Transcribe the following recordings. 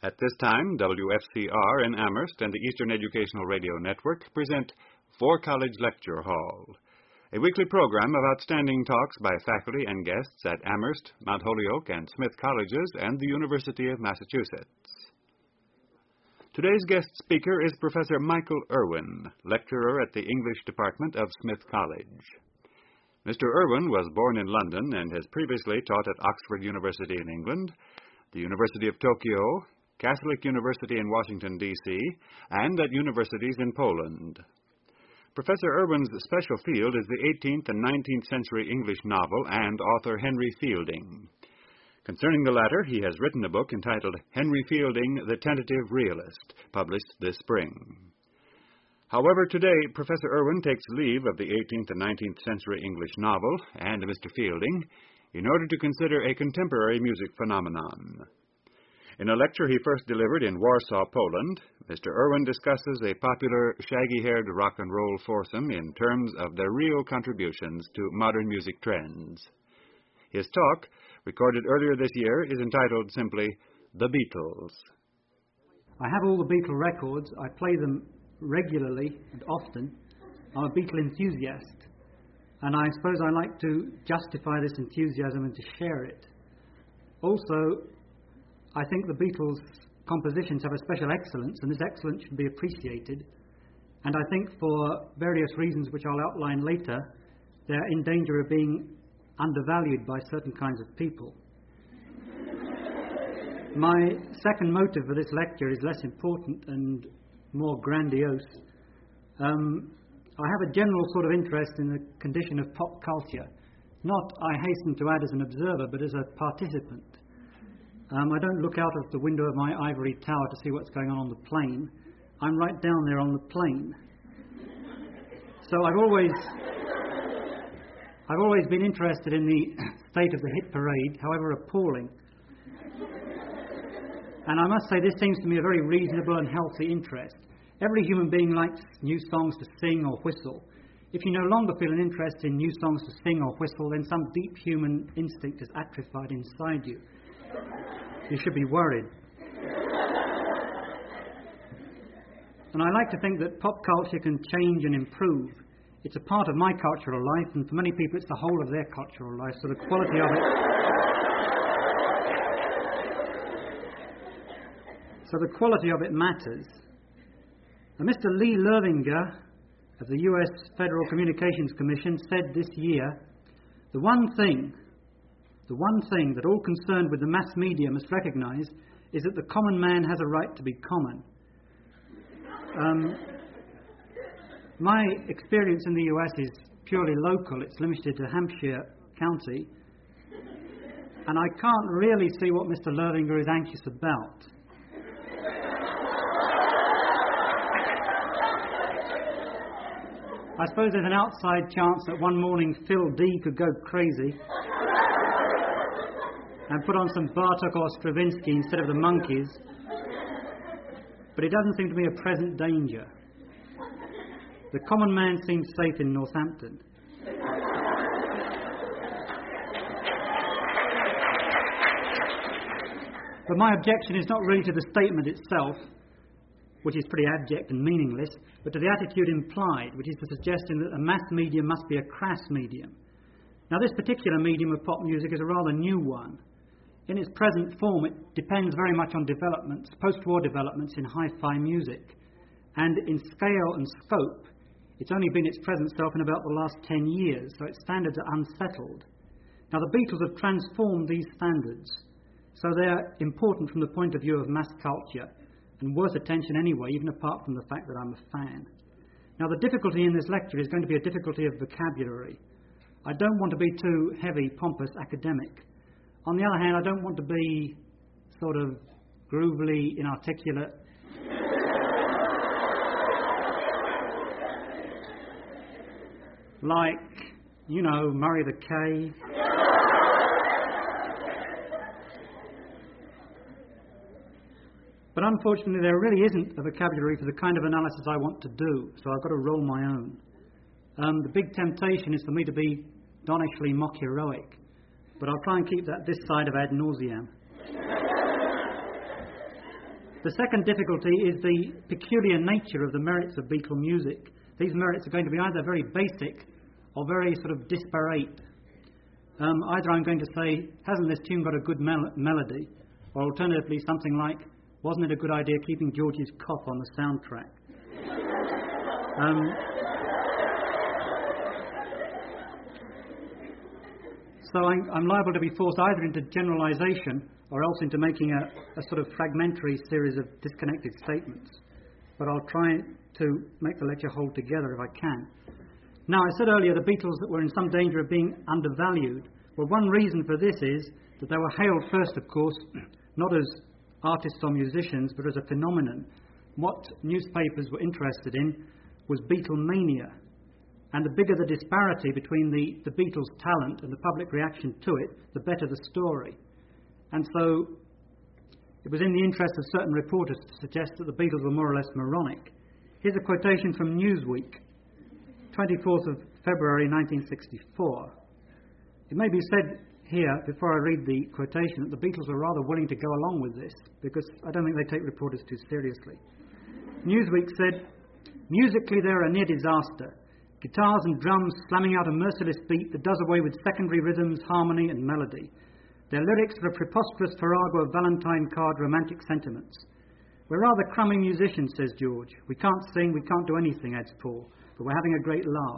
At this time, WFCR in Amherst and the Eastern Educational Radio Network present For College Lecture Hall, a weekly program of outstanding talks by faculty and guests at Amherst, Mount Holyoke, and Smith Colleges and the University of Massachusetts. Today's guest speaker is Professor Michael Irwin, lecturer at the English Department of Smith College. Mr. Irwin was born in London and has previously taught at Oxford University in England, the University of Tokyo, Catholic University in Washington, D.C., and at universities in Poland. Professor Irwin's special field is the 18th and 19th century English novel and author Henry Fielding. Concerning the latter, he has written a book entitled Henry Fielding, the Tentative Realist, published this spring. However, today, Professor Irwin takes leave of the 18th and 19th century English novel and Mr. Fielding in order to consider a contemporary music phenomenon. In a lecture he first delivered in Warsaw, Poland, Mr. Irwin discusses a popular shaggy-haired rock and roll foursome in terms of their real contributions to modern music trends. His talk, recorded earlier this year, is entitled simply, The Beatles. I have all the Beatle records. I play them regularly and often. I'm a Beatle enthusiast, and I suppose I like to justify this enthusiasm and to share it. Also, I think the Beatles' compositions have a special excellence, and this excellence should be appreciated. And I think for various reasons which I'll outline later, they're in danger of being undervalued by certain kinds of people. My second motive for this lecture is less important and more grandiose. I have a general sort of interest in the condition of pop culture. Not, I hasten to add, as an observer, but as a participant. I don't look out of the window of my ivory tower to see what's going on the plane. I'm right down there on the plane. So I've always been interested in the state of the hit parade, however appalling. And I must say this seems to me a very reasonable and healthy interest. Every human being likes new songs to sing or whistle. If you no longer feel an interest in new songs to sing or whistle, then some deep human instinct is atrophied inside you. You should be worried. And I like to think that pop culture can change and improve. It's a part of my cultural life, and for many people it's the whole of their cultural life, so the quality of it matters. Now, Mr. Lee Lervinger of the U.S. Federal Communications Commission said this year, the one thing that all concerned with the mass media must recognize is that the common man has a right to be common. My experience in the U.S. is purely local. It's limited to Hampshire County. And I can't really see what Mr. Lervinger is anxious about. I suppose there's an outside chance that one morning Phil D could go crazy and put on some Bartok or Stravinsky instead of the Monkees. But it doesn't seem to be a present danger. The common man seems safe in Northampton. But my objection is not really to the statement itself, which is pretty abject and meaningless, but to the attitude implied, which is the suggestion that a mass medium must be a crass medium. Now, this particular medium of pop music is a rather new one. In its present form, it depends very much on developments, post-war developments in hi-fi music. And in scale and scope, it's only been its present self in about the last 10 years, so its standards are unsettled. Now, the Beatles have transformed these standards, so they're important from the point of view of mass culture, and worth attention anyway, even apart from the fact that I'm a fan. Now, the difficulty in this lecture is going to be a difficulty of vocabulary. I don't want to be too heavy, pompous, academic. On the other hand, I don't want to be sort of groovily inarticulate. Like, you know, Murray the K. But unfortunately, there really isn't a vocabulary for the kind of analysis I want to do, so I've got to roll my own. The big temptation is for me to be donishly mock-heroic, but I'll try and keep that this side of ad nauseam. The second difficulty is the peculiar nature of the merits of Beatle music. These merits are going to be either very basic or very sort of disparate. Either I'm going to say, hasn't this tune got a good melody? Or alternatively, something like, wasn't it a good idea keeping George's cough on the soundtrack? So I'm liable to be forced either into generalisation or else into making a sort of fragmentary series of disconnected statements. But I'll try to make the lecture hold together if I can. Now, I said earlier the Beatles that were in some danger of being undervalued. Well, one reason for this is that they were hailed first, of course, not as artists or musicians, but as a phenomenon. What newspapers were interested in was Beatlemania. And the bigger the disparity between the Beatles' talent and the public reaction to it, the better the story. And so it was in the interest of certain reporters to suggest that the Beatles were more or less moronic. Here's a quotation from Newsweek, 24th of February 1964. It may be said here, before I read the quotation, that the Beatles were rather willing to go along with this, because I don't think they take reporters too seriously. Newsweek said, musically they're a near disaster. Guitars and drums slamming out a merciless beat that does away with secondary rhythms, harmony and melody. Their lyrics are a preposterous farrago of Valentine card romantic sentiments. We're rather crummy musicians, says George. We can't sing, we can't do anything, adds Paul, but we're having a great laugh.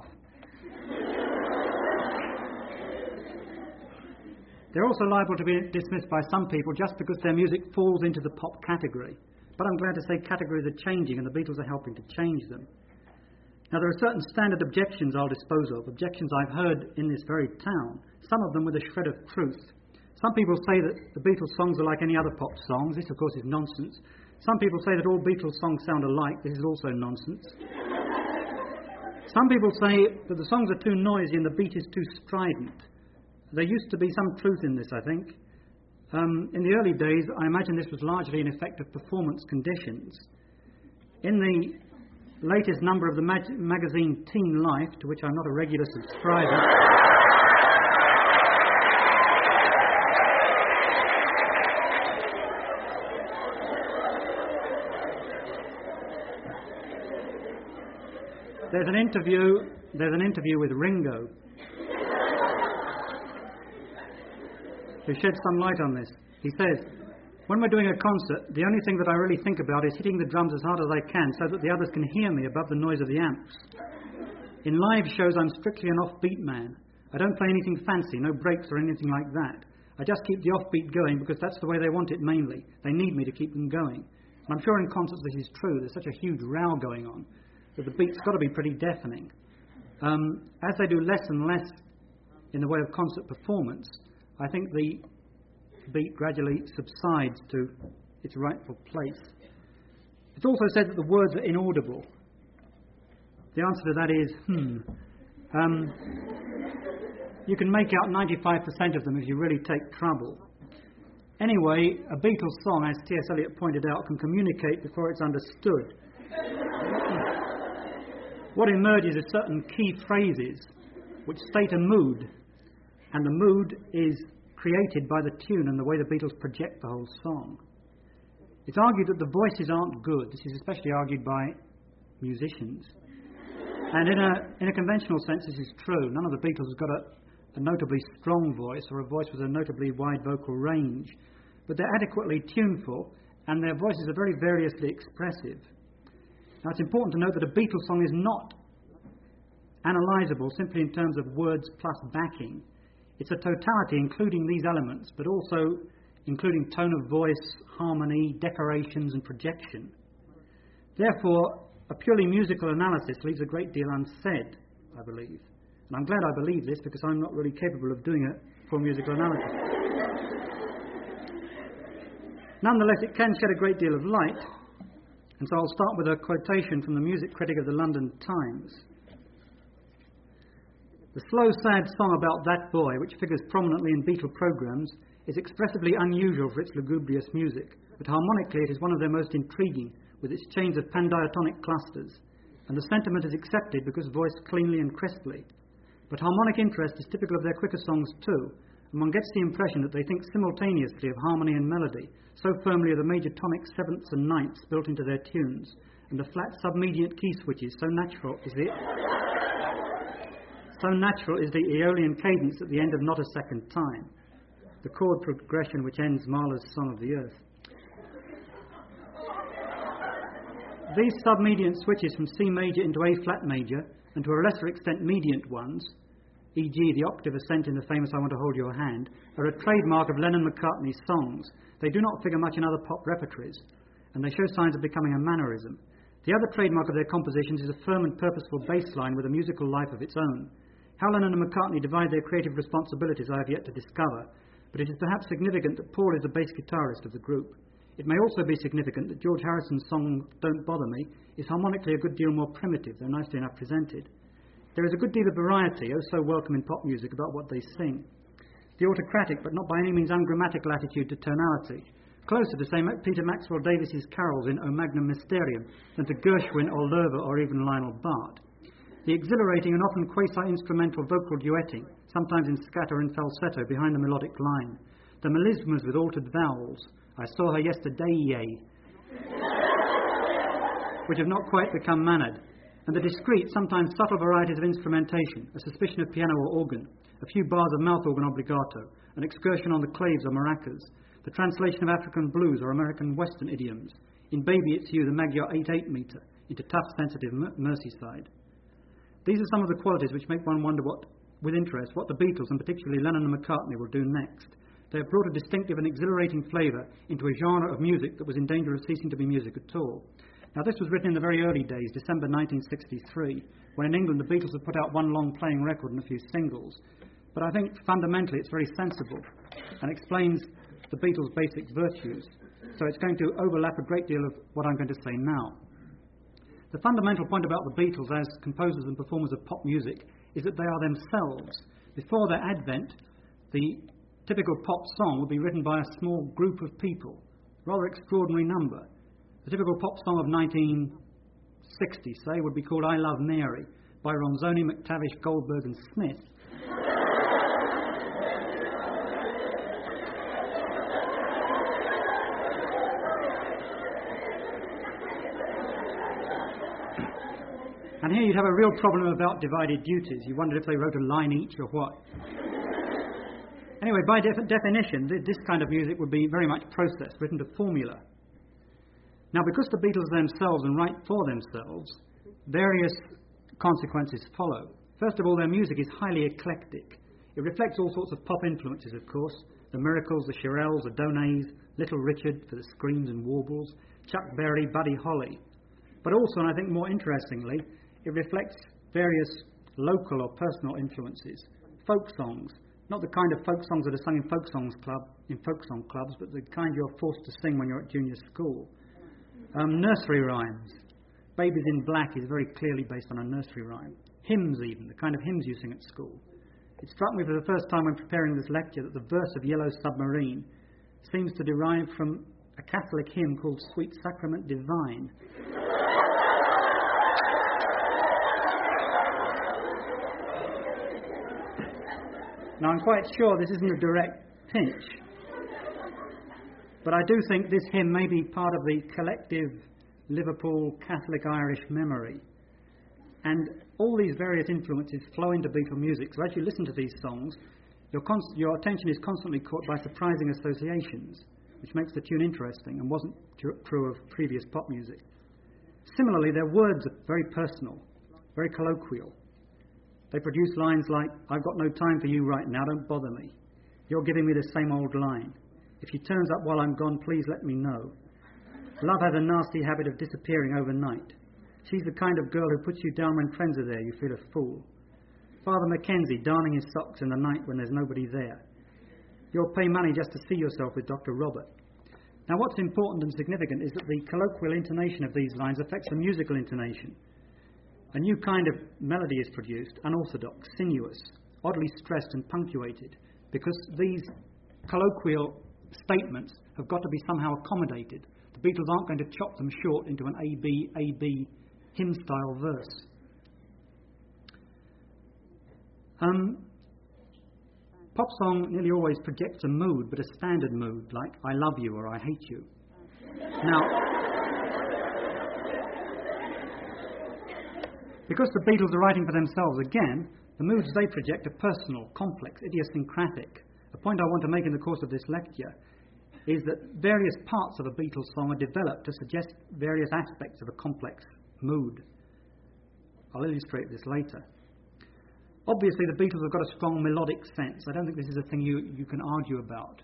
They're also liable to be dismissed by some people just because their music falls into the pop category. But I'm glad to say categories are changing and the Beatles are helping to change them. Now, there are certain standard objections I'll dispose of, objections I've heard in this very town, some of them with a shred of truth. Some people say that the Beatles songs are like any other pop songs. This, of course, is nonsense. Some people say that all Beatles songs sound alike. This is also nonsense. Some people say that the songs are too noisy and the beat is too strident. There used to be some truth in this, I think. In the early days, I imagine this was largely an effect of performance conditions. In the latest number of the magazine Teen Life, to which I'm not a regular subscriber, there's an interview with Ringo, who sheds some light on this. He says, when we're doing a concert, the only thing that I really think about is hitting the drums as hard as I can so that the others can hear me above the noise of the amps. In live shows, I'm strictly an offbeat man. I don't play anything fancy, no breaks or anything like that. I just keep the offbeat going because that's the way they want it mainly. They need me to keep them going. And I'm sure in concerts this is true. There's such a huge row going on that the beat's got to be pretty deafening. As they do less and less in the way of concert performance, I think the beat gradually subsides to its rightful place. It's also said that the words are inaudible. The answer to that is, you can make out 95% of them if you really take trouble. Anyway, a Beatles song, as T.S. Eliot pointed out, can communicate before it's understood. What emerges is certain key phrases which state a mood, and the mood is created by the tune and the way the Beatles project the whole song. It's argued that the voices aren't good. This is especially argued by musicians. And in a conventional sense, this is true. None of the Beatles has got a notably strong voice or a voice with a notably wide vocal range. But they're adequately tuneful, and their voices are very variously expressive. Now, it's important to note that a Beatles song is not analysable simply in terms of words plus backing. It's a totality including these elements, but also including tone of voice, harmony, decorations and projection. Therefore, a purely musical analysis leaves a great deal unsaid, I believe. And I'm glad I believe this because I'm not really capable of doing a full musical analysis. Nonetheless, it can shed a great deal of light, and so I'll start with a quotation from the music critic of the London Times. The slow, sad song about that boy, which figures prominently in Beatle programmes, is expressively unusual for its lugubrious music, but harmonically it is one of their most intriguing, with its chains of pandiatonic clusters, and the sentiment is accepted because voiced cleanly and crisply. But harmonic interest is typical of their quicker songs too, and and one gets the impression that they think simultaneously of harmony and melody, so firmly are the major tonic sevenths and ninths built into their tunes, and the flat submediate key switches so natural is the Aeolian cadence at the end of Not a Second Time, the chord progression which ends Mahler's Song of the Earth. These submediant switches from C major into A flat major, and to a lesser extent mediant ones, e.g. the octave ascent in the famous I Want to Hold Your Hand, are a trademark of Lennon-McCartney's songs. They do not figure much in other pop repertories, and they show signs of becoming a mannerism. The other trademark of their compositions is a firm and purposeful bass line with a musical life of its own. How Lennon and McCartney divide their creative responsibilities I have yet to discover, but it is perhaps significant that Paul is the bass guitarist of the group. It may also be significant that George Harrison's song Don't Bother Me is harmonically a good deal more primitive, though nicely enough presented. There is a good deal of variety, oh so welcome in pop music, about what they sing. The autocratic, but not by any means ungrammatical attitude to tonality, closer to, say, Peter Maxwell Davies's carols in O Magnum Mysterium than to Gershwin or Loewe or even Lionel Bart. The exhilarating and often quasi-instrumental vocal duetting, sometimes in scatter and falsetto behind the melodic line. The melismas with altered vowels, I saw her yesterday, which have not quite become mannered. And the discreet, sometimes subtle varieties of instrumentation, a suspicion of piano or organ, a few bars of mouth organ obligato, an excursion on the claves or maracas, the translation of African blues or American Western idioms. In Baby It's You, the Magyar 8/8 meter, into tough, sensitive Merseyside. These are some of the qualities which make one wonder with interest what the Beatles, and particularly Lennon and McCartney, will do next. They have brought a distinctive and exhilarating flavour into a genre of music that was in danger of ceasing to be music at all. Now, this was written in the very early days, December 1963, when in England the Beatles had put out one long playing record and a few singles. But I think fundamentally it's very sensible and explains the Beatles' basic virtues. So it's going to overlap a great deal of what I'm going to say now. The fundamental point about the Beatles as composers and performers of pop music is that they are themselves. Before their advent, the typical pop song would be written by a small group of people, rather extraordinary number. The typical pop song of 1960, say, would be called I Love Mary by Ronzoni, McTavish, Goldberg and Smith. And here you'd have a real problem about divided duties. You wondered if they wrote a line each or what. Anyway, by definition, this kind of music would be very much processed, written to formula. Now, because the Beatles themselves and write for themselves, various consequences follow. First of all, their music is highly eclectic. It reflects all sorts of pop influences, of course. The Miracles, the Shirelles, the Donays, Little Richard for the screams and warbles, Chuck Berry, Buddy Holly. But also, and I think more interestingly, it reflects various local or personal influences. Folk songs, not the kind of folk songs that are sung in folk song clubs, but the kind you're forced to sing when you're at junior school. Nursery rhymes. Babies in Black is very clearly based on a nursery rhyme. Hymns even, the kind of hymns you sing at school. It struck me for the first time when preparing this lecture that the verse of Yellow Submarine seems to derive from a Catholic hymn called Sweet Sacrament Divine. Now, I'm quite sure this isn't a direct pinch, but I do think this hymn may be part of the collective Liverpool Catholic-Irish memory. And all these various influences flow into Beatle music. So as you listen to these songs, your attention is constantly caught by surprising associations, which makes the tune interesting and wasn't true of previous pop music. Similarly, their words are very personal, very colloquial. They produce lines like, I've got no time for you right now, don't bother me. You're giving me the same old line. If she turns up while I'm gone, please let me know. Love has a nasty habit of disappearing overnight. She's the kind of girl who puts you down when friends are there, you feel a fool. Father Mackenzie darning his socks in the night when there's nobody there. You'll pay money just to see yourself with Dr. Robert. Now what's important and significant is that the colloquial intonation of these lines affects the musical intonation. A new kind of melody is produced, unorthodox, sinuous, oddly stressed and punctuated, because these colloquial statements have got to be somehow accommodated. The Beatles aren't going to chop them short into an A-B hymn-style verse. Pop song nearly always projects a mood, but a standard mood, like I love you or I hate you. Now, because the Beatles are writing for themselves again, the moods they project are personal, complex, idiosyncratic. A point I want to make in the course of this lecture is that various parts of a Beatles song are developed to suggest various aspects of a complex mood. I'll illustrate this later. Obviously, the Beatles have got a strong melodic sense. I don't think this is a thing you can argue about.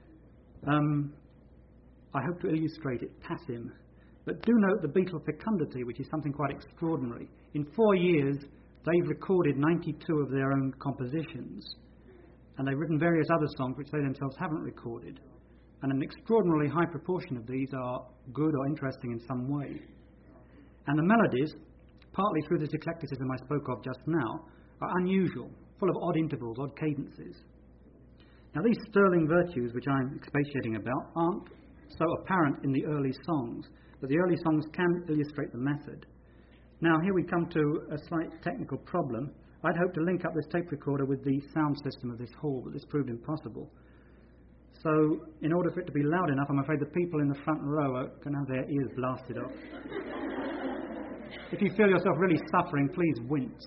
I hope to illustrate it passim. But do note the Beatle fecundity, which is something quite extraordinary. In 4 years, they've recorded 92 of their own compositions, and they've written various other songs which they themselves haven't recorded. And an extraordinarily high proportion of these are good or interesting in some way. And the melodies, partly through this eclecticism I spoke of just now, are unusual, full of odd intervals, odd cadences. Now, these sterling virtues, which I'm expatiating about, aren't so apparent in the early songs, but the early songs can illustrate the method. Now, here we come to a slight technical problem. I'd hoped to link up this tape recorder with the sound system of this hall, but this proved impossible. So, in order for it to be loud enough, I'm afraid the people in the front row are going to have their ears blasted off. If you feel yourself really suffering, please wince.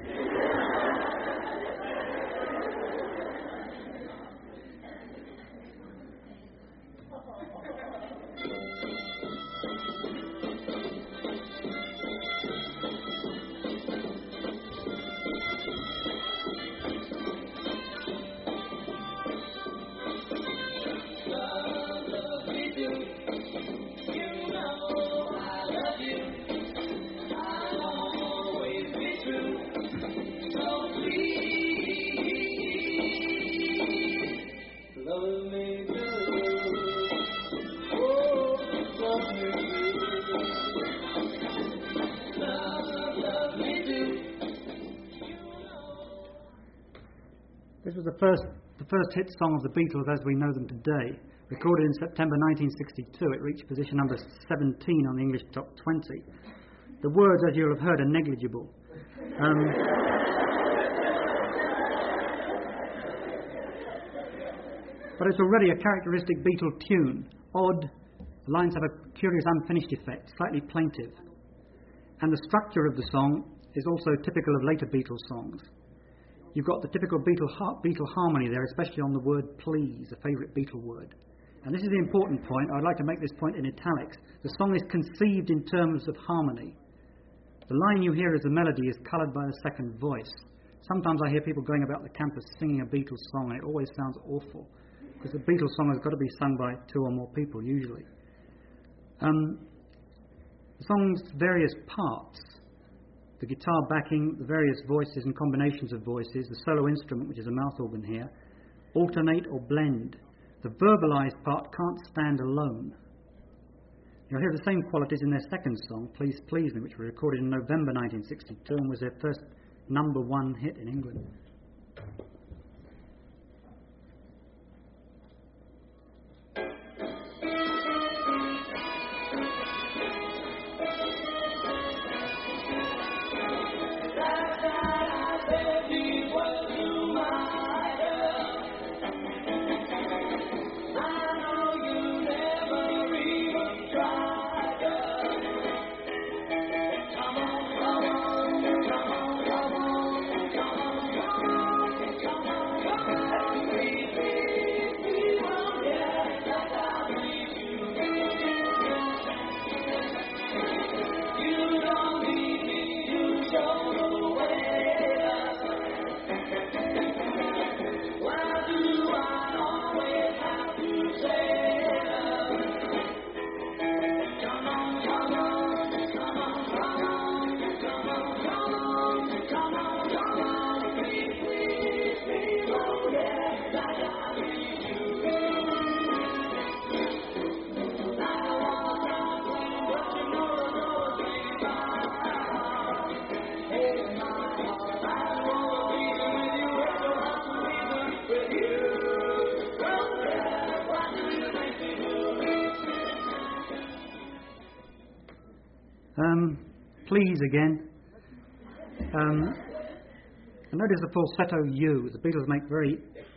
This was the first hit song of the Beatles as we know them today. Recorded in September 1962, it reached position number 17 on the English Top 20. The words, as you'll have heard, are negligible. But it's already a characteristic Beatle tune. Odd, the lines have a curious unfinished effect, slightly plaintive. And the structure of the song is also typical of later Beatles songs. You've got the typical Beatle harmony there, especially on the word please, a favourite Beatle word. And this is the important point. I'd like to make this point in italics. The song is conceived in terms of harmony. The line you hear as the melody is coloured by the second voice. Sometimes I hear people going about the campus singing a Beatles song, and it always sounds awful, because the Beatles song has got to be sung by 2 or more people, usually. The song's various parts, the guitar backing, the various voices and combinations of voices, the solo instrument, which is a mouth organ here, alternate or blend. The verbalised part can't stand alone. You'll hear the same qualities in their second song, Please Please Me, which was recorded in November 1962 and was their first #1 hit in England. Please again. And notice the falsetto U. The Beatles make very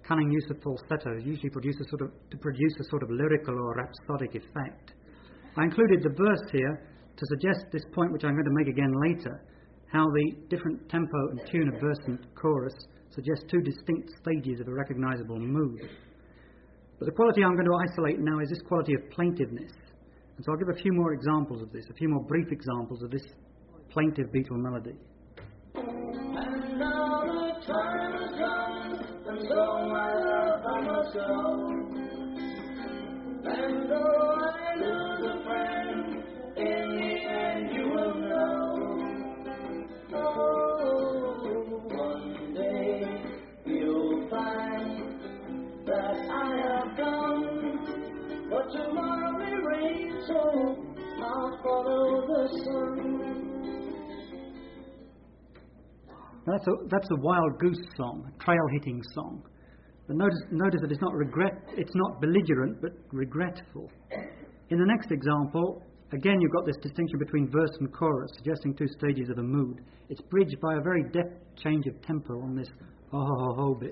cunning use of falsettos usually produce a sort of lyrical or rhapsodic effect. I included the verse here to suggest this point, which I'm going to make again later, how the different tempo and tune of verse and chorus suggest two distinct stages of a recognizable mood. But the quality I'm going to isolate now is this quality of plaintiveness. And so I'll give a few more examples of this, a few more brief examples of this plaintive Beatle melody. And now the time has come, and so my love I must go. And though I lose a friend, in the end you will know. Oh, one day you'll find that I have gone, but tomorrow may rain, so I'll follow the sun. That's a Wild Goose song, a trail-hitting song. But notice that it's not belligerent, but regretful. In the next example, again you've got this distinction between verse and chorus, suggesting two stages of a mood. It's bridged by a very deft change of tempo on this oh-ho-ho-ho bit.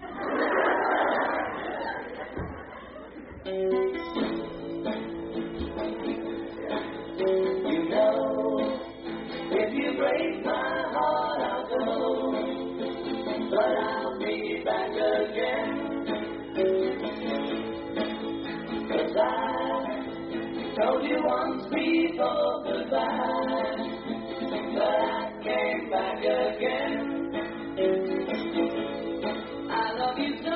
You know, if you break my heart, I'll go, but I'll be back again. 'Cause I told you once before goodbye, but I came back again. I love you so,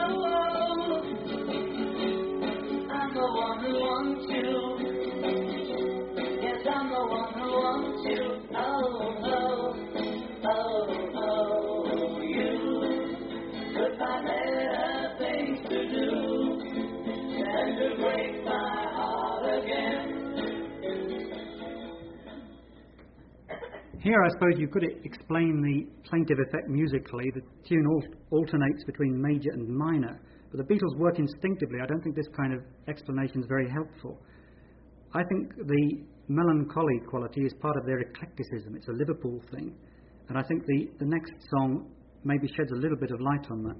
I'm the one who wants you. Yes, I'm the one who wants you. Oh, oh, oh, oh, you could find better things to do than to break my heart again. Here I suppose you could explain the plaintive effect musically. The tune alternates between major and minor, but the Beatles work instinctively. I don't think this kind of explanation is very helpful. I think the melancholy quality is part of their eclecticism. It's a Liverpool thing. And I think the next song maybe sheds a little bit of light on that.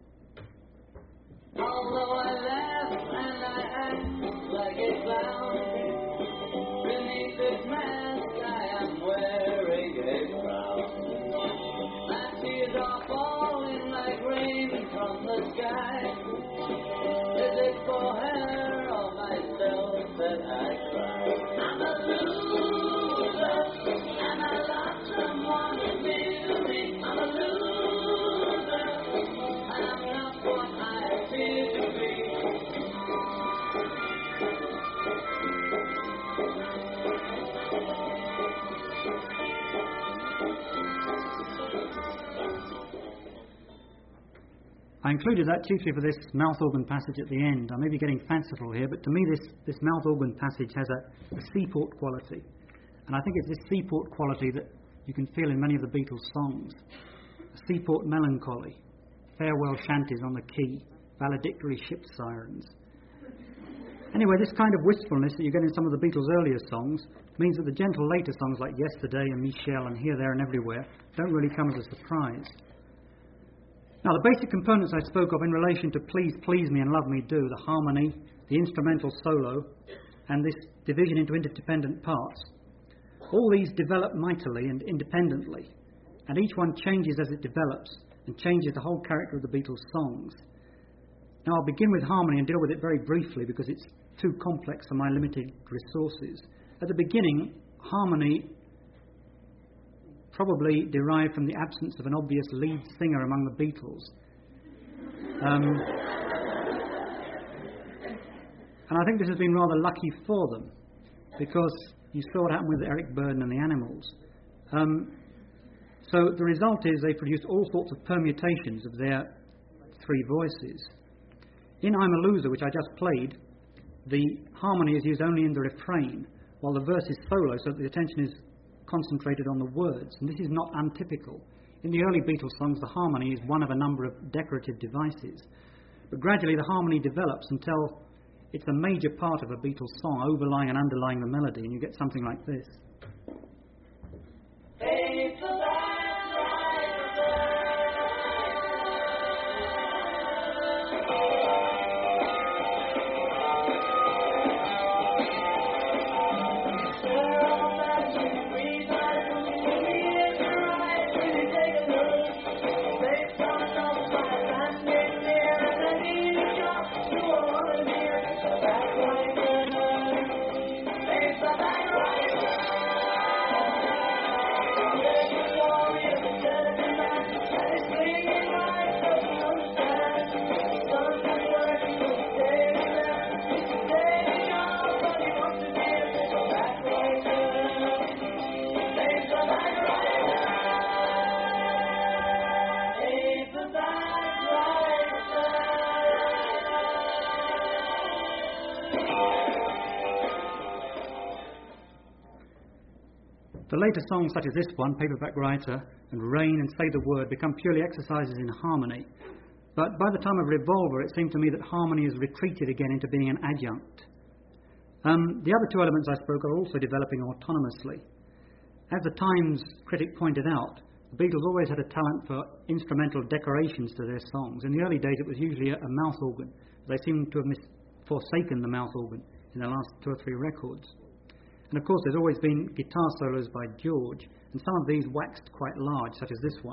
Although I laugh and I act like a clown, beneath this mask I am wearing a frown. My tears are falling like rain from the sky. Is it for her or myself that I cry? I'm a loser, and I lost someone who knew me. I'm a loser, I'm not what I appear to be. I included that chiefly for this mouth organ passage at the end. I may be getting fanciful here, but to me this mouth organ passage has a seaport quality. And I think it's this seaport quality that you can feel in many of the Beatles' songs. A seaport melancholy, farewell shanties on the quay, valedictory ship sirens. Anyway, this kind of wistfulness that you get in some of the Beatles' earlier songs means that the gentle later songs like Yesterday and Michelle and Here, There and Everywhere don't really come as a surprise. Now, the basic components I spoke of in relation to Please, Please Me and Love Me Do, the harmony, the instrumental solo, and this division into independent parts, all these develop mightily and independently, and each one changes as it develops and changes the whole character of the Beatles' songs. Now, I'll begin with harmony and deal with it very briefly because it's too complex for my limited resources. At the beginning, harmony probably derived from the absence of an obvious lead singer among the Beatles. And I think this has been rather lucky for them, because you saw what happened with Eric Burdon and the Animals. So the result is they produced all sorts of permutations of their three voices. In I'm a Loser, which I just played, the harmony is used only in the refrain, while the verse is solo, so that the attention is concentrated on the words, and this is not untypical. In the early Beatles songs, the harmony is one of a number of decorative devices, but gradually the harmony develops until it's a major part of a Beatles song, overlying and underlying the melody, and you get something like this. The later songs such as this one, Paperback Writer, and Rain and Say the Word, become purely exercises in harmony. But by the time of Revolver, it seemed to me that harmony has retreated again into being an adjunct. The other two elements I spoke are also developing autonomously. As the Times critic pointed out, the Beatles always had a talent for instrumental decorations to their songs. In the early days, it was usually a mouth organ. They seem to have forsaken the mouth organ in the last 2 or 3 records. And of course, there's always been guitar solos by George, and some of these waxed quite large, such as this one.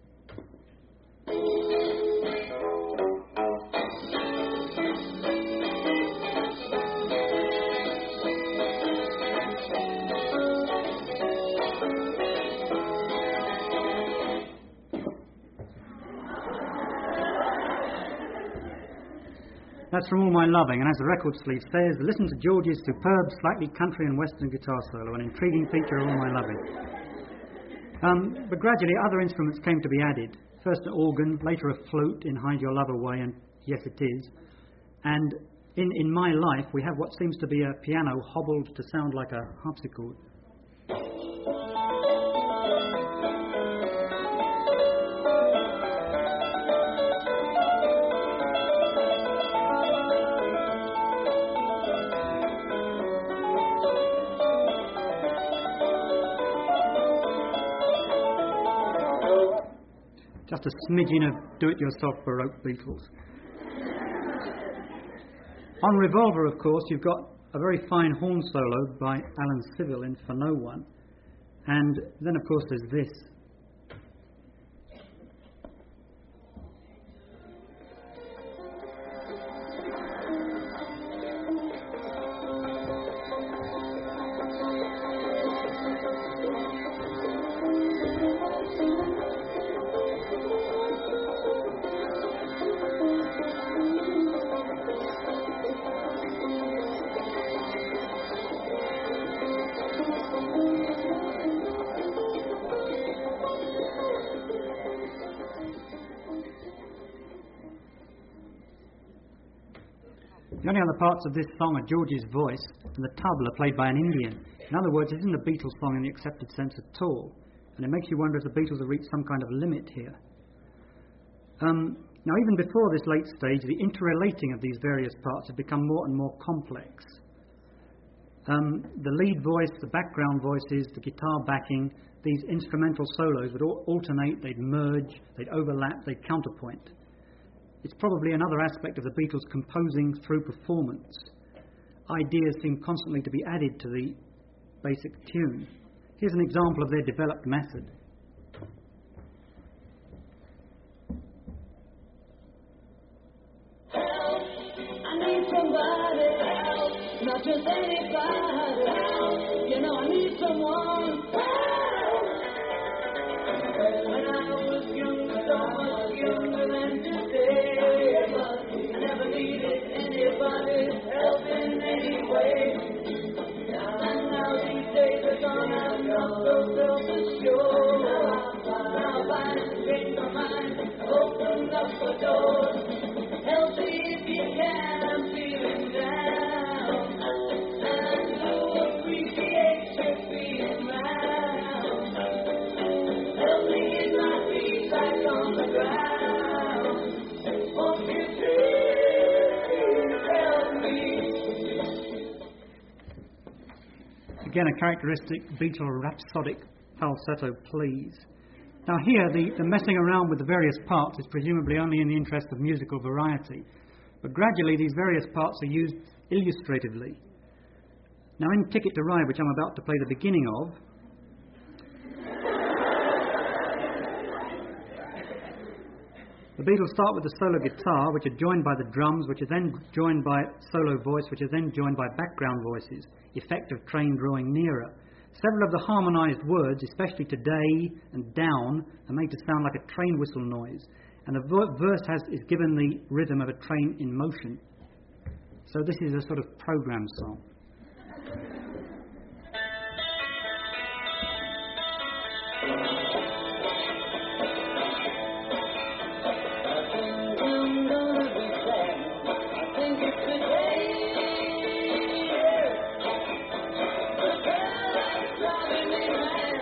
That's From All My Loving, and as the record sleeve says, listen to George's superb, slightly country and western guitar solo, an intriguing feature of All My Loving. But gradually other instruments came to be added. First an organ, later a flute in Hide Your Love Away and Yes It Is. And in My Life we have what seems to be a piano hobbled to sound like a harpsichord. Just a smidgen of do-it-yourself Baroque Beatles. On Revolver, of course, you've got a very fine horn solo by Alan Civil in For No One. And then, of course, there's this. The only other parts of this song are George's voice and the tabla played by an Indian. In other words, it isn't a Beatles song in the accepted sense at all, and it makes you wonder if the Beatles have reached some kind of limit here. Now, even before this late stage, the interrelating of these various parts have become more and more complex. The lead voice, the background voices, the guitar backing, these instrumental solos would alternate, they'd merge, they'd overlap, they'd counterpoint. It's probably another aspect of the Beatles composing through performance. Ideas seem constantly to be added to the basic tune. Here's an example of their developed method. I need somebody help, not just anybody help. You know I need someone help. When I was younger, so much younger than today, I never needed anybody's help in any way. And now these days are gone, I've become so self-assured. Now I find change my mind, open up the door. Help me if you can, I'm feeling down. And you'll appreciate your being round. Help me get my feet back on the ground. Won't you please help me? Again, a characteristic Beatle rhapsodic falsetto please. Now here, the messing around with the various parts is presumably only in the interest of musical variety, but gradually these various parts are used illustratively. Now in Ticket to Ride, which I'm about to play the beginning of, the Beatles start with the solo guitar, which are joined by the drums, which are then joined by solo voice, which are then joined by background voices, effect of train drawing nearer. Several of the harmonised words, especially today and down, are made to sound like a train whistle noise. And the verse is given the rhythm of a train in motion. So this is a sort of program song. Driving me mad.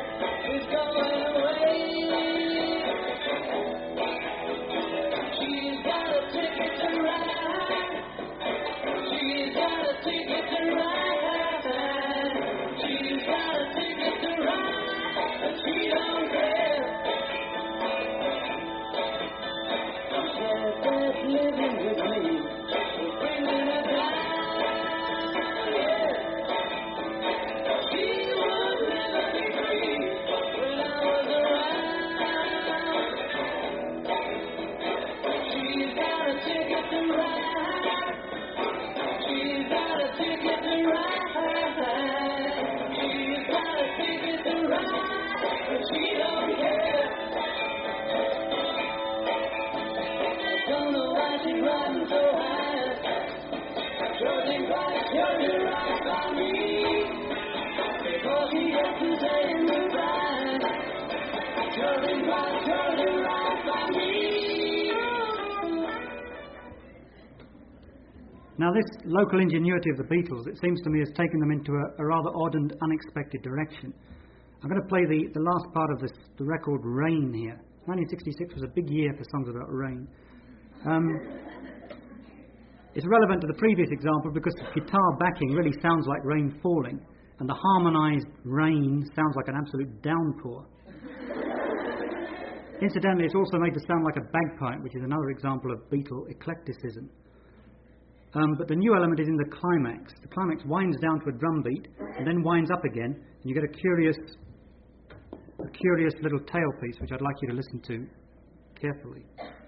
walking with me, bringing her down. She would never be free when I was around. She's got a ticket to ride. She's got a ticket to ride. She's got a ticket to ride, but she don't care. I don't know why she's riding so high. Judging right by me. Because he hasn't taken the time. Judging right by me. Now, this local ingenuity of the Beatles, it seems to me, has taken them into a rather odd and unexpected direction. I'm going to play the last part of the record, Rain, here. 1966 was a big year for songs about rain. It's relevant to the previous example because the guitar backing really sounds like rain falling, and the harmonised rain sounds like an absolute downpour. Incidentally, it's also made to sound like a bagpipe, which is another example of Beatle eclecticism. But the new element is in the climax. The climax winds down to a drum beat and then winds up again, and you get a curious little tail piece, which I'd like you to listen to carefully.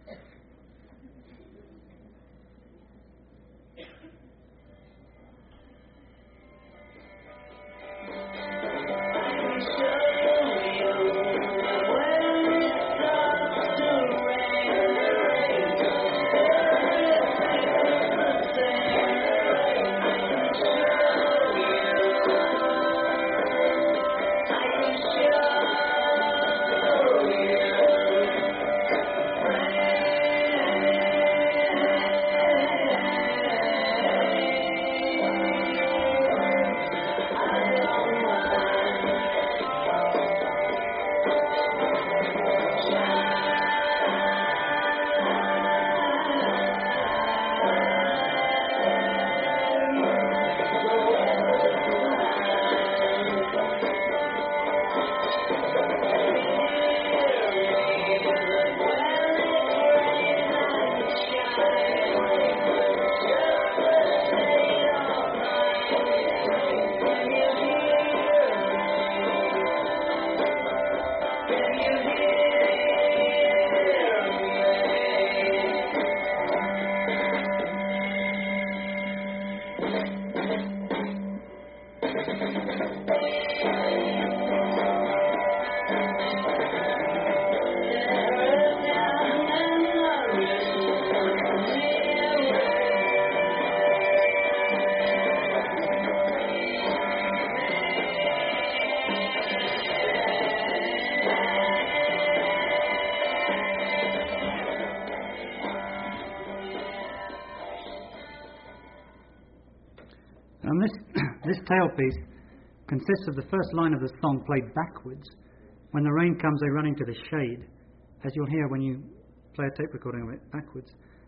This tailpiece consists of the first line of the song played backwards. When the rain comes, they run into the shade, as you'll hear when you play a tape recording of it backwards.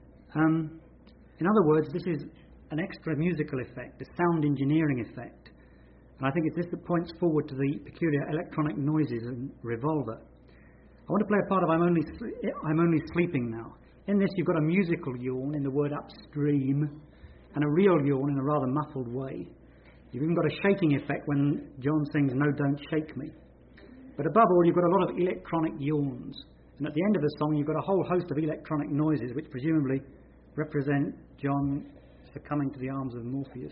In other words, this is an extra musical effect, a sound engineering effect. And I think it's this that points forward to the peculiar electronic noises in Revolver. I want to play a part of I'm Only Sleeping Now. In this, you've got a musical yawn in the word upstream, and a real yawn in a rather muffled way. You've even got a shaking effect when John sings No Don't Shake Me. But above all, you've got a lot of electronic yawns. And at the end of the song, you've got a whole host of electronic noises, which presumably represent John succumbing to the arms of Morpheus.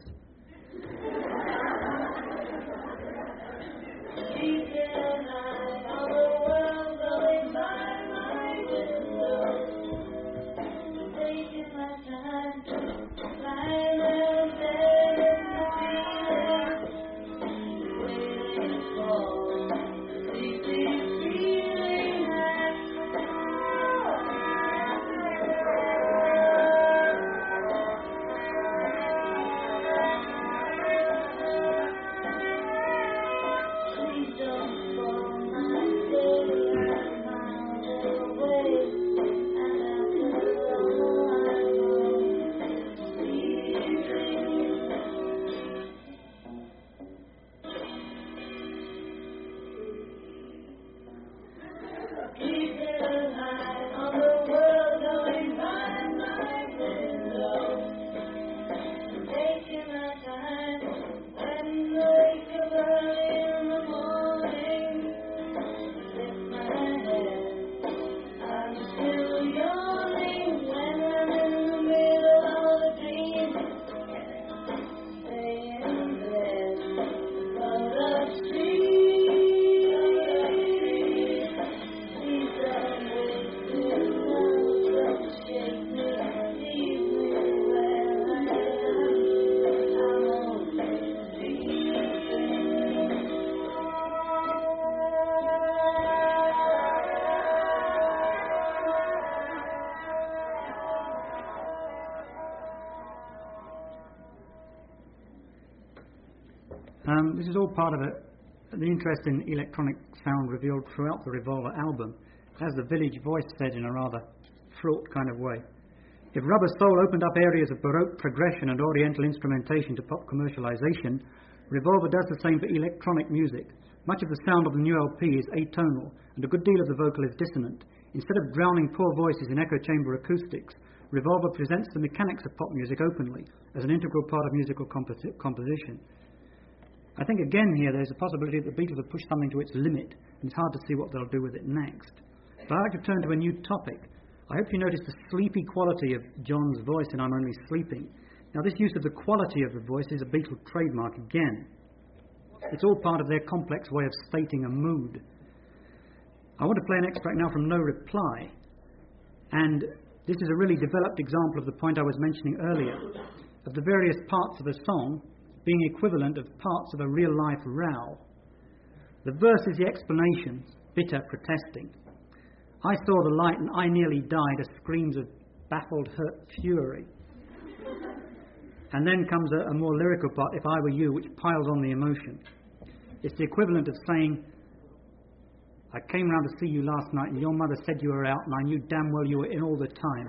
This is all part of the interest in electronic sound revealed throughout the Revolver album, as the Village Voice said in a rather fraught kind of way. If Rubber Soul opened up areas of Baroque progression and Oriental instrumentation to pop commercialization, Revolver does the same for electronic music. Much of the sound of the new LP is atonal, and a good deal of the vocal is dissonant. Instead of drowning poor voices in echo chamber acoustics, Revolver presents the mechanics of pop music openly, as an integral part of musical composition. I think again here there's a possibility that the Beatles have pushed something to its limit, and it's hard to see what they'll do with it next. But I'd like to turn to a new topic. I hope you noticed the sleepy quality of John's voice in I'm Only Sleeping. Now this use of the quality of the voice is a Beatle trademark again. It's all part of their complex way of stating a mood. I want to play an extract now from No Reply, and this is a really developed example of the point I was mentioning earlier, of the various parts of a song being equivalent of parts of a real-life row. The verse is the explanation, bitter protesting. I saw the light and I nearly died, as screams of baffled, hurt fury. And then comes a more lyrical part, If I Were You, which piles on the emotion. It's the equivalent of saying, I came round to see you last night and your mother said you were out and I knew damn well you were in all the time.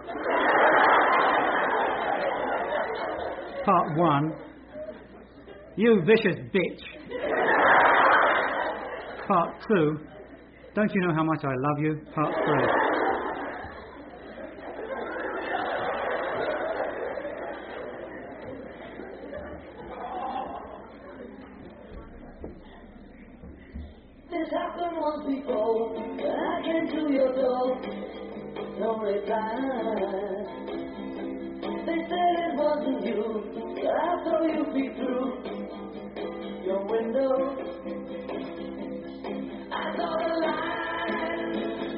Part 1, you vicious bitch. Part 2, don't you know how much I love you? Part 3. This happened once before, when I came to your door, no reply. They said it wasn't you, but I saw you peek through your window. I saw the light,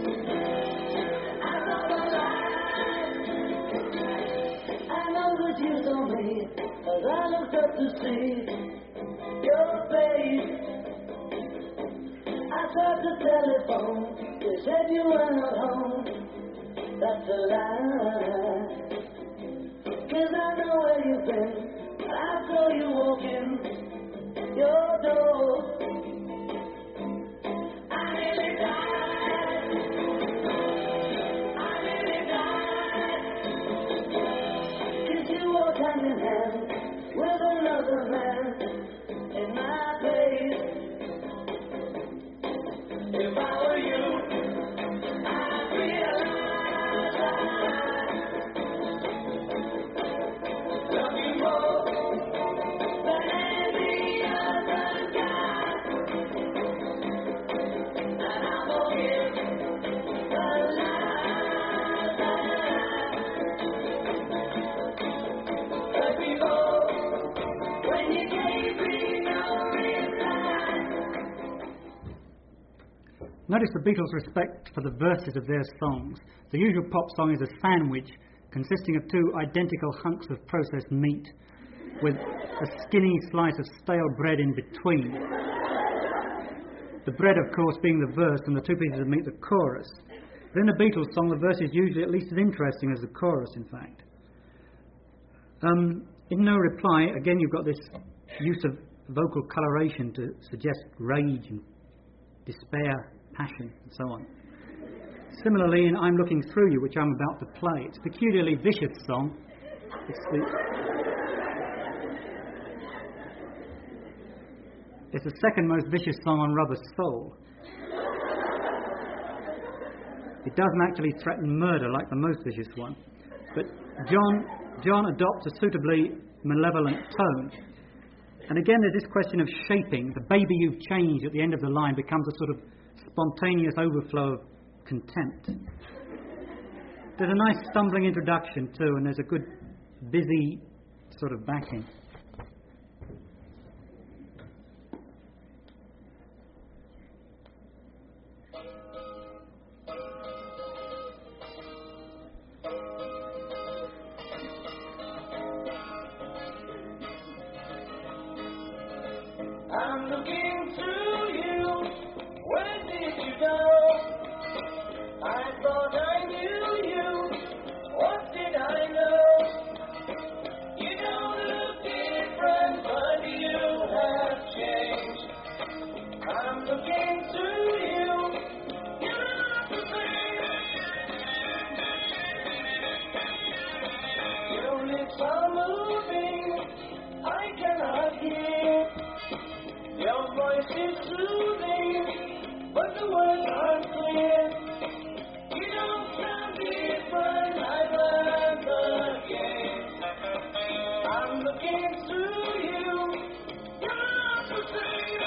I saw the light. I know that you saw me, as I looked up to see your face. I tried the telephone, they said you were not home. That's a lie, 'cause I know where you've been. I saw you walking your door. I nearly died, I nearly died, 'cause you walked hand in hand with another man in my place. If I were you, I'd realize I love you more than any other guy, and I forgive the lies that before when you gave me no reply. Notice the Beatles' respect for the verses of their songs. The usual pop song is a sandwich consisting of two identical hunks of processed meat with a skinny slice of stale bread in between. The bread, of course, being the verse and the two pieces of meat the chorus. But in a Beatles song, the verse is usually at least as interesting as the chorus, in fact. In No Reply, again, you've got this use of vocal coloration to suggest rage and despair, passion, and so on. Similarly, in I'm Looking Through You, which I'm about to play, it's a peculiarly vicious song. It's the second most vicious song on Rubber Soul. It doesn't actually threaten murder like the most vicious one, but John adopts a suitably malevolent tone. And again, there's this question of shaping. The baby you've changed at the end of the line becomes a sort of spontaneous overflow of contempt. There's a nice stumbling introduction too, and there's a good busy sort of backing. I'm looking through you. Where did you go? I thought I knew you. What did I know? You don't look different, but you have changed. are moving, I cannot hear. Your voice is soothing, but the words aren't clear. You don't sound different, I've learned again. I'm looking through you, you're not the same.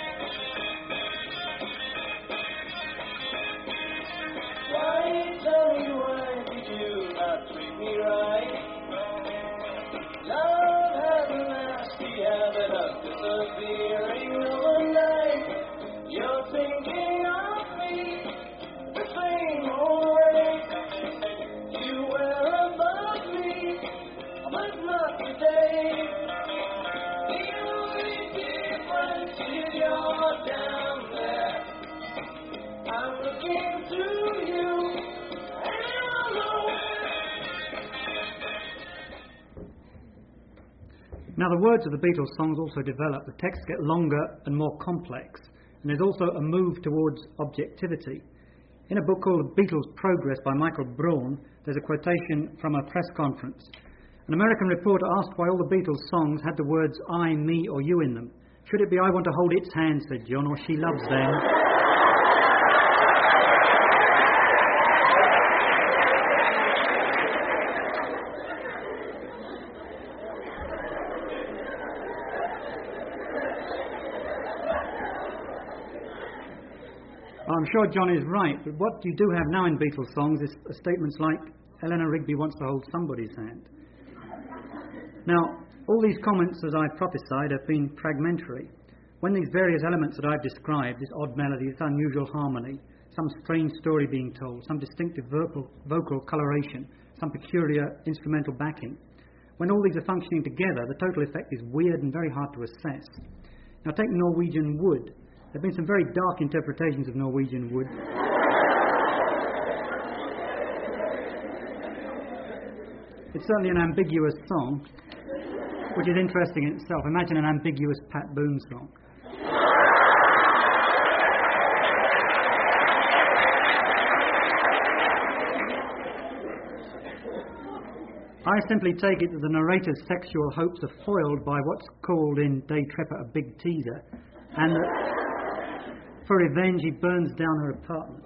Why, tell me, why did you not treat me right? Love has a nasty habit of disappearing overnight. You're thinking of me the same old way. You were above me, but not today. The only difference is you're down there. I'm looking through you, and you're nowhere. Now, the words of the Beatles songs also develop. The texts get longer and more complex, and there's also a move towards objectivity. In a book called The Beatles' Progress by Michael Braun, there's a quotation from a press conference. An American reporter asked why all the Beatles songs had the words I, me, or you in them. Should it be I want to hold its hand, said John, or she loves them? I'm sure John is right, but what you do have now in Beatles songs is statements like, Eleanor Rigby wants to hold somebody's hand. Now, all these comments, as I've prophesied, have been fragmentary. When these various elements that I've described, this odd melody, this unusual harmony, some strange story being told, some distinctive vocal coloration, some peculiar instrumental backing, when all these are functioning together, the total effect is weird and very hard to assess. Now, take Norwegian Wood. There have been some very dark interpretations of Norwegian Wood. It's certainly an ambiguous song, which is interesting in itself. Imagine an ambiguous Pat Boone song. I simply take it that the narrator's sexual hopes are foiled by what's called in Day Trepper a big teaser, and that for revenge he burns down her apartment.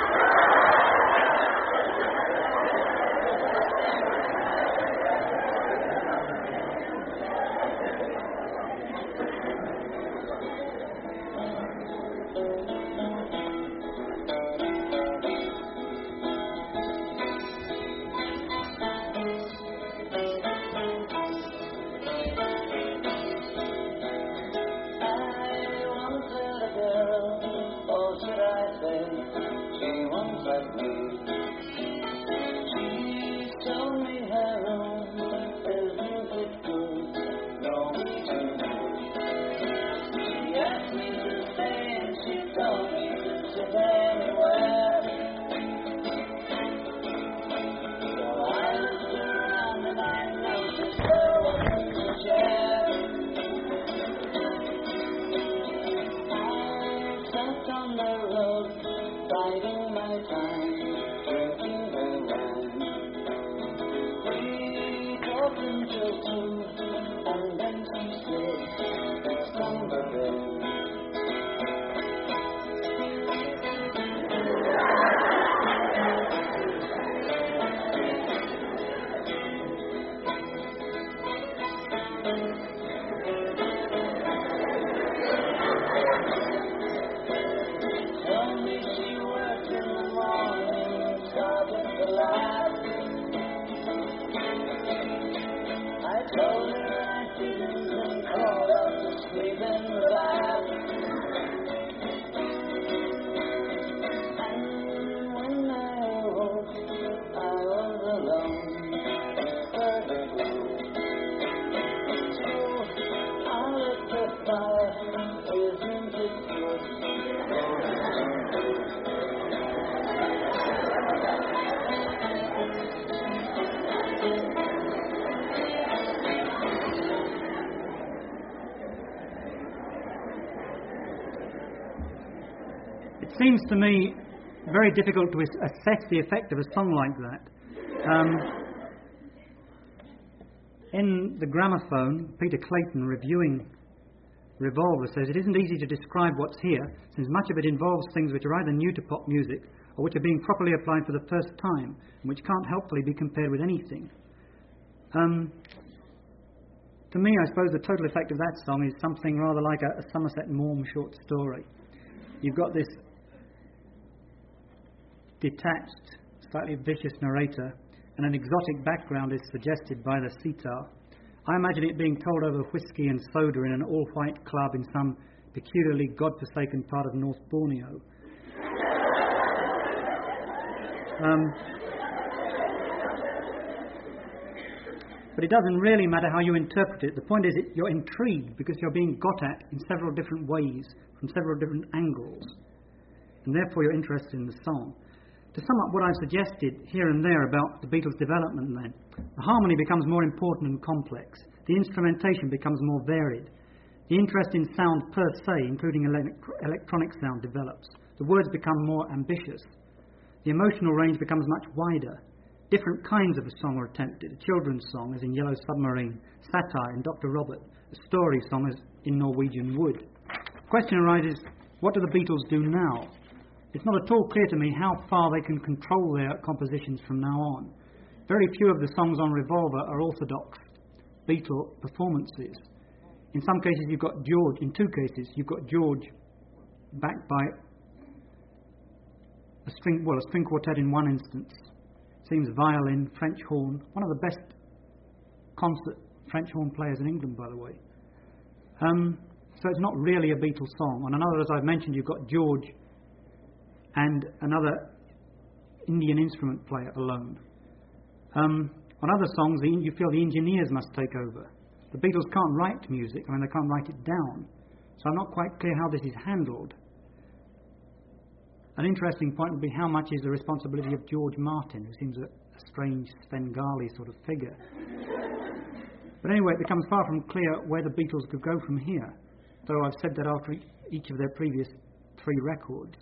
It seems to me very difficult to assess the effect of a song like that. In the Gramophone, Peter Clayton, reviewing Revolver, says, "It isn't easy to describe what's here, since much of it involves things which are either new to pop music or which are being properly applied for the first time, and which can't helpfully be compared with anything." To me, I suppose the total effect of that song is something rather like a Somerset Maugham short story. You've got this detached, slightly vicious narrator, and an exotic background is suggested by the sitar. I imagine it being told over whiskey and soda in an all-white club in some peculiarly godforsaken part of North Borneo. But it doesn't really matter how you interpret it. The point is you're intrigued because you're being got at in several different ways, from several different angles, and therefore you're interested in the song. To sum up what I've suggested here and there about the Beatles' development then, the harmony becomes more important and complex. The instrumentation becomes more varied. The interest in sound per se, including electronic sound, develops. The words become more ambitious. The emotional range becomes much wider. Different kinds of a song are attempted. A children's song, as in Yellow Submarine, satire in Dr. Robert, a story song, as in Norwegian Wood. The question arises, what do the Beatles do now? It's not at all clear to me how far they can control their compositions from now on. Very few of the songs on Revolver are orthodox Beatle performances. In some cases you've got George, in two cases you've got George backed by a string quartet in one instance. Seems violin, French horn, one of the best concert French horn players in England, by the way. So it's not really a Beatles song. On another, as I've mentioned, you've got George and another Indian instrument player alone. On other songs, you feel the engineers must take over. The Beatles can't write music, they can't write it down. So I'm not quite clear how this is handled. An interesting point would be how much is the responsibility of George Martin, who seems a strange Svengali sort of figure. But anyway, it becomes far from clear where the Beatles could go from here, though I've said that after each of their previous 3 records.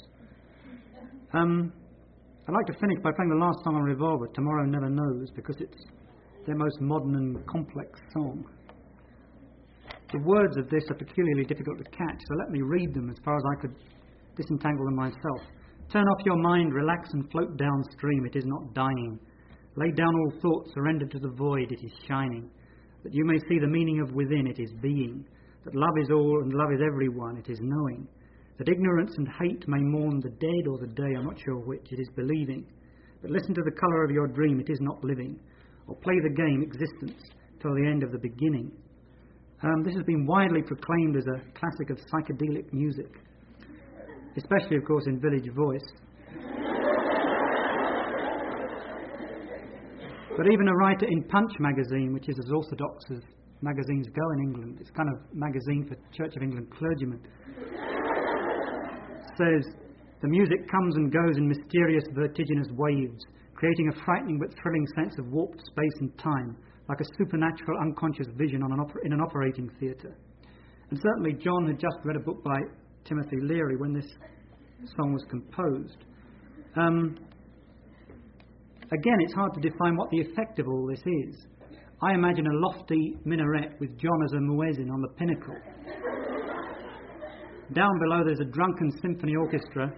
I'd like to finish by playing the last song on Revolver, Tomorrow Never Knows, because it's their most modern and complex song. The words of this are peculiarly difficult to catch, so let me read them as far as I could disentangle them myself. Turn off your mind, relax and float downstream, it is not dying. Lay down all thoughts, surrender to the void, it is shining. That you may see the meaning of within, it is being. That love is all and love is everyone, it is knowing. That ignorance and hate may mourn the dead or the day, I'm not sure which, it is believing. But listen to the colour of your dream, it is not living. Or play the game, existence, till the end of the beginning. This has been widely proclaimed as a classic of psychedelic music, especially, of course, in Village Voice. But even a writer in Punch magazine, which is as orthodox as magazines go in England, it's kind of magazine for Church of England clergymen, says, the music comes and goes in mysterious, vertiginous waves, creating a frightening but thrilling sense of warped space and time, like a supernatural unconscious vision in an operating theatre. And certainly John had just read a book by Timothy Leary when this song was composed. Again, it's hard to define what the effect of all this is. I imagine a lofty minaret with John as a muezzin on the pinnacle. Down below there's a drunken symphony orchestra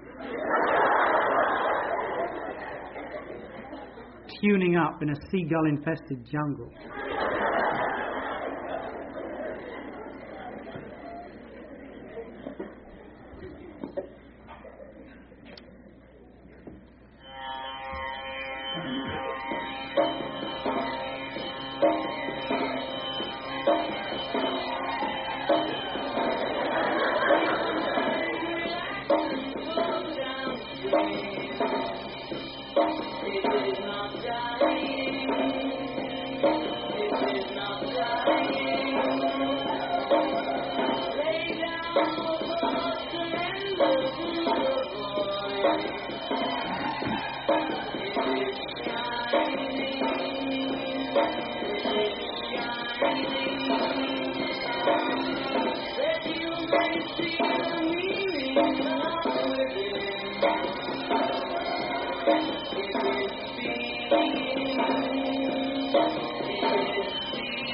tuning up in a seagull-infested jungle.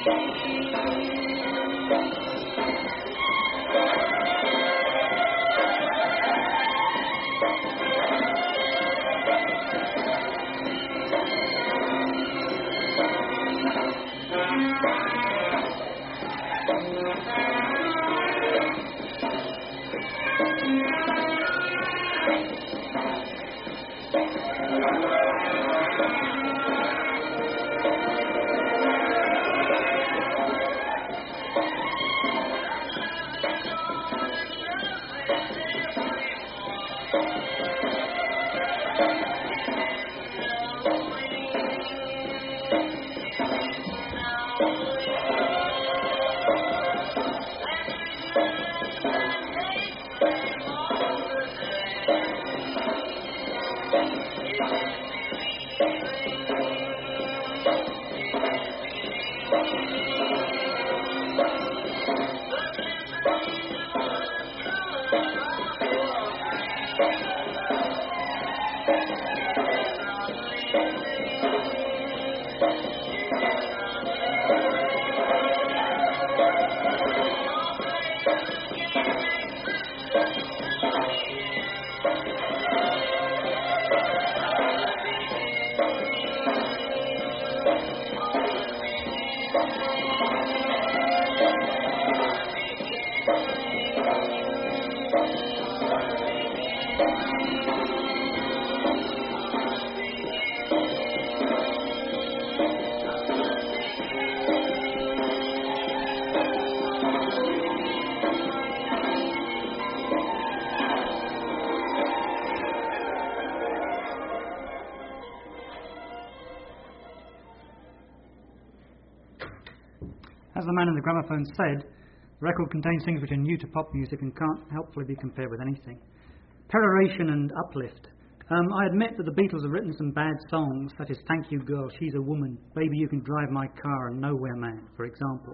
As the man in the gramophone said, the record contains things which are new to pop music and can't helpfully be compared with anything. Peroration and uplift. I admit that the Beatles have written some bad songs, such as Thank You Girl, She's a Woman, Baby You Can Drive My Car and Nowhere Man, for example.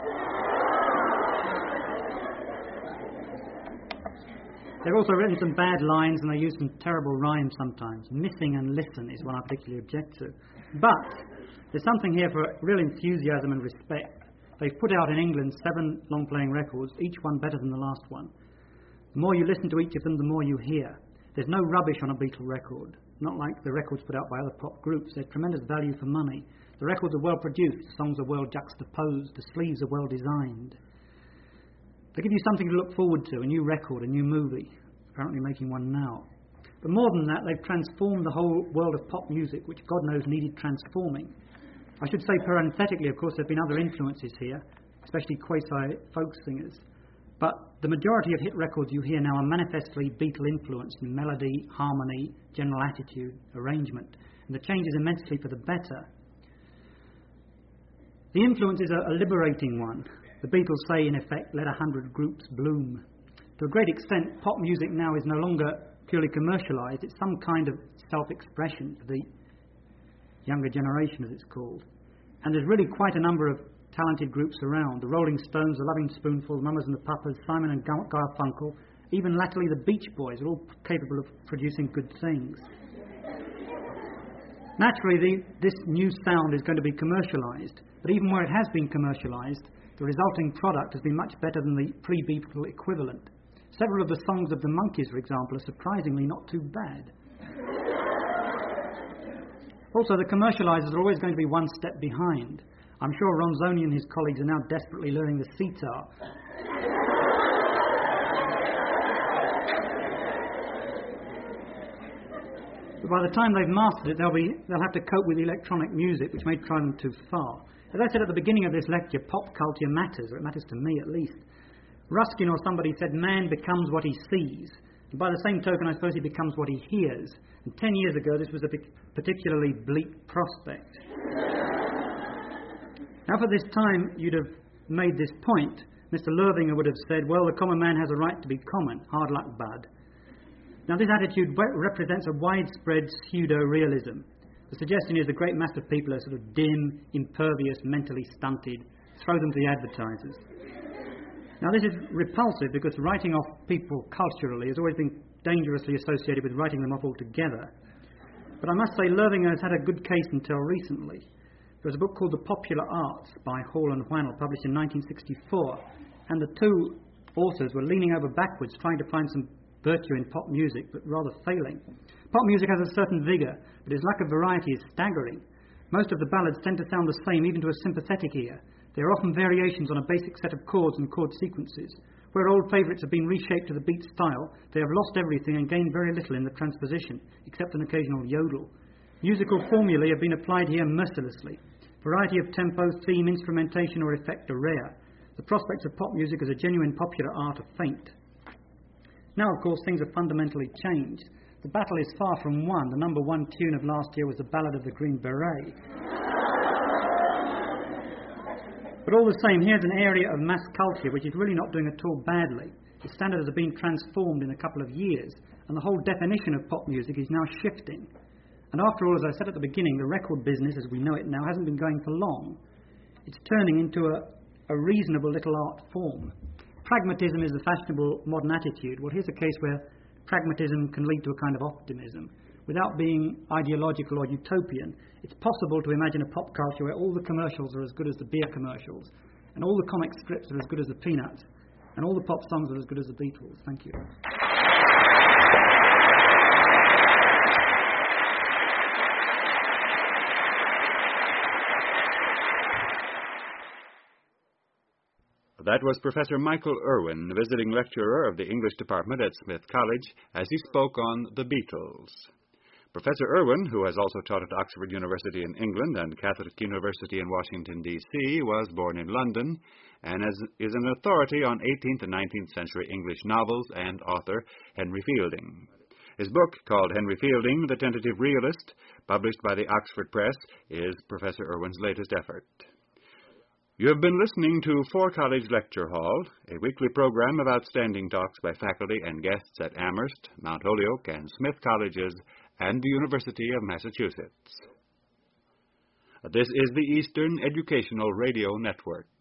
They've also written some bad lines and they use some terrible rhymes sometimes. Missing and listen is one I particularly object to. But there's something here for real enthusiasm and respect. They've put out in England 7 long-playing records, each one better than the last one. The more you listen to each of them, the more you hear. There's no rubbish on a Beatle record, not like the records put out by other pop groups. There's tremendous value for money. The records are well produced, the songs are well juxtaposed, the sleeves are well designed. They give you something to look forward to, a new record, a new movie, apparently making one now. But more than that, they've transformed the whole world of pop music, which God knows needed transforming. I should say parenthetically, of course, there have been other influences here, especially quasi-folk singers. But the majority of hit records you hear now are manifestly Beatle influenced in melody, harmony, general attitude, arrangement. And the change is immensely for the better. The influence is a liberating one. The Beatles say, in effect, let 100 groups bloom. To a great extent, pop music now is no longer purely commercialised. It's some kind of self-expression for the younger generation, as it's called. And there's really quite a number of talented groups around. The Rolling Stones, the Loving Spoonful, the Mamas and the Papas, Simon and Garfunkel, even latterly the Beach Boys are all capable of producing good things. Naturally, this new sound is going to be commercialised, but even where it has been commercialised, the resulting product has been much better than the pre-Beatle equivalent. Several of the songs of the Monkees, for example, are surprisingly not too bad. Also, the commercialisers are always going to be one step behind. I'm sure Ron Zoney and his colleagues are now desperately learning the sitar. But by the time they've mastered it, they'll have to cope with electronic music, which may try them too far. As I said at the beginning of this lecture, pop culture matters, or it matters to me at least. Ruskin or somebody said, man becomes what he sees. And by the same token, I suppose he becomes what he hears. And 10 years ago, this was a particularly bleak prospect. Now, for this time, you'd have made this point. Mr. Lurvinger would have said, well, the common man has a right to be common. Hard luck, bud. Now, this attitude represents a widespread pseudo-realism. The suggestion is the great mass of people are sort of dim, impervious, mentally stunted. Throw them to the advertisers. Now, this is repulsive because writing off people culturally has always been dangerously associated with writing them off altogether. But I must say Lurvinger has had a good case until recently. There was a book called The Popular Arts by Hall and Whannell, published in 1964, and the two authors were leaning over backwards trying to find some virtue in pop music, but rather failing. Pop music has a certain vigour, but its lack of variety is staggering. Most of the ballads tend to sound the same even to a sympathetic ear. They are often variations on a basic set of chords and chord sequences. Where old favourites have been reshaped to the beat style, they have lost everything and gained very little in the transposition, except an occasional yodel. Musical formulae have been applied here mercilessly. Variety of tempo, theme, instrumentation or effect are rare. The prospects of pop music as a genuine popular art are faint. Now, of course, things have fundamentally changed. The battle is far from won. The number one tune of last year was the Ballad of the Green Beret. But all the same, here's an area of mass culture which is really not doing at all badly. Its standards have been transformed in a couple of years, and the whole definition of pop music is now shifting. And after all, as I said at the beginning, the record business, as we know it now, hasn't been going for long. It's turning into a reasonable little art form. Pragmatism is the fashionable modern attitude. Well, here's a case where pragmatism can lead to a kind of optimism. Without being ideological or utopian, it's possible to imagine a pop culture where all the commercials are as good as the beer commercials, and all the comic strips are as good as the Peanuts, and all the pop songs are as good as the Beatles. Thank you. That was Professor Michael Irwin, visiting lecturer of the English department at Smith College, as he spoke on the Beatles. Professor Irwin, who has also taught at Oxford University in England and Catholic University in Washington, D.C., was born in London and is an authority on 18th and 19th century English novels and author Henry Fielding. His book, called Henry Fielding, The Tentative Realist, published by the Oxford Press, is Professor Irwin's latest effort. You have been listening to Four College Lecture Hall, a weekly program of outstanding talks by faculty and guests at Amherst, Mount Holyoke, and Smith Colleges, and the University of Massachusetts. This is the Eastern Educational Radio Network.